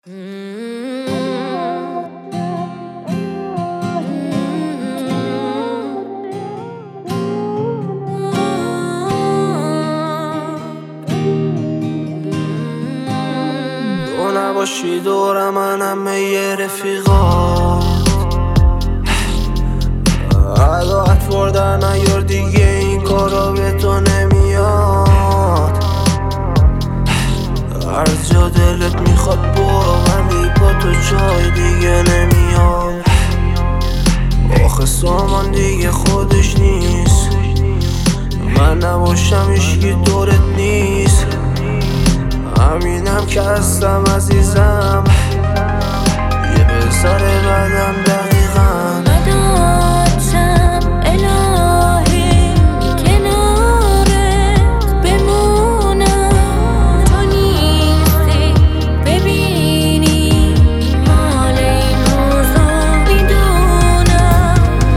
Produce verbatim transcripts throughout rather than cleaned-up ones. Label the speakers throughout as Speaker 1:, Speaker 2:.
Speaker 1: تو نباشی دور منم یه رفیقات عداعت وردن نیار دیگه این کارا به تو نمیاد. هر جا دلت میخواد برو ولی با تو جای دیگه نمیاد. آخه سامان دیگه خودش نیست، من نباشم هیچکی دورت نیست. همینم که هستم عزیزم، یه پسر بدم دقیقا.
Speaker 2: نداشتم الهی کنارت بمونم، تو نیستی ببینی حال این روزا میدونم.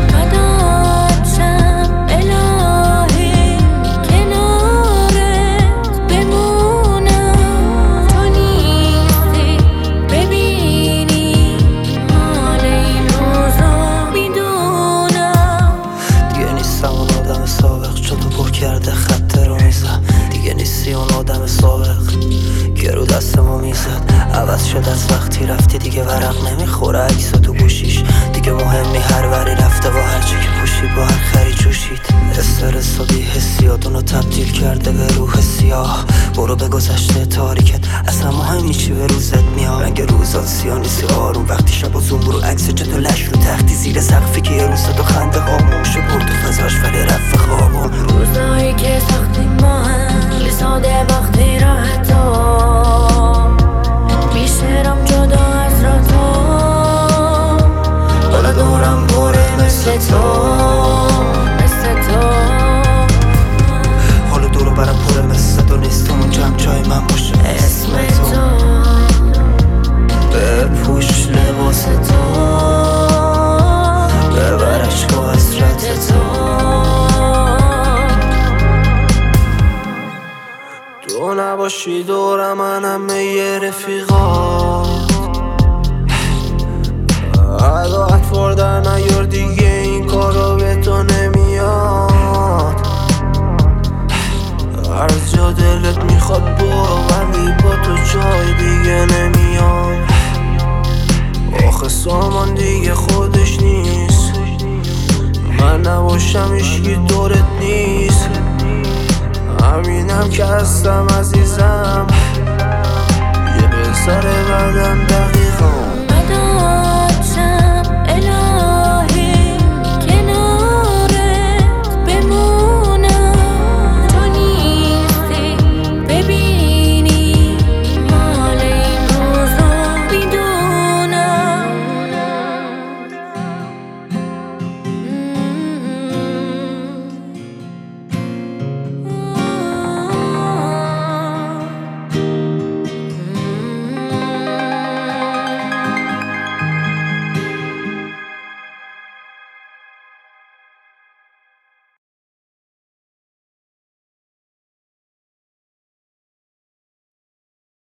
Speaker 2: نداشتم الهی کنارت بمونم، تو نیستی ببینی حال این روزا میدونم.
Speaker 3: دیگه نیستم اون آدم سابق، چون تو پر کرده خط رو میزد. دیگه نیستی اون آدم سابق که رو دست ما میزد. عوض شد از وقتی رفتی، دیگه ورق نمیخوره عکس تو گوشیش. دیگه مهمی هر وری رفته و هرچی که پوشی با هر خری جوشید. استرس و بی‌حسیاتونو تبدیل کرده به روح سیاه. برو به گذشته تاریکت، اصلا مهم چی به روزت میاد. رنگ روزات سیاه نیستی آروم وقتی شب و زوم برو عکس جتو لش رو تختی زیر سقفی که یه روز تو خنده خاموش و برد و فضاش ولی رفت خوابون.
Speaker 2: روزایی که ساختیم ما هم خیلی ساده وقتی راحتا، میشترم جدا از راتا. حالا دورم پره مثل تو مثل تو.
Speaker 3: حالا دورو برم پره مثل تو نیست، اون جمع جای من باشه
Speaker 2: اسم تو
Speaker 3: بپوش لباس تو، ببر عشق و حسرت تو.
Speaker 1: تو نباشی دور منم یه رفیقات عداعت وردن نیار دیگه این کارا به تو نمیاد. هر جا دلت میخواد برو ولی با تو جای دیگه نمیاد. آخه سامان دیگه خودش نیست، من نباشم هیچکی دورت نیست. همینم که هستم عزیزم، یه پسر بدم